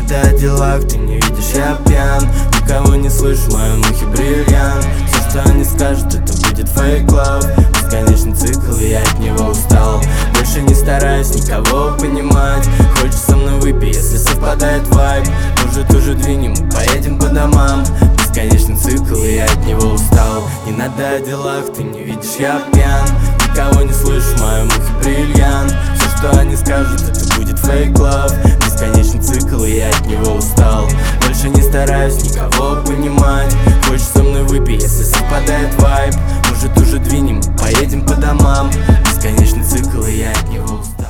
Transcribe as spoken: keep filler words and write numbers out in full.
надо о делах, ты не видишь, я пьян. Никого не слышу, в моем ухе бриллиант. Все, что они скажут, это будет fake love. Бесконечный цикл, и я от него устал. Больше не стараюсь никого понимать. Хочешь со мной выпей, если совпадает вайб. Может уже двинем, мы поедем по домам. Бесконечный цикл, и я от него устал. Не надо о делах, ты не видишь, я пьян. Никого не слышу, в моем ухе бриллиант. Все, что они скажут, это будет fake love. Бесконечный цикл, и я от него устал. Больше не стараюсь никого понимать. Хочешь со мной выпей, если совпадает вайб. Может уже двинем, поедем по домам. Бесконечный цикл, и я от него устал.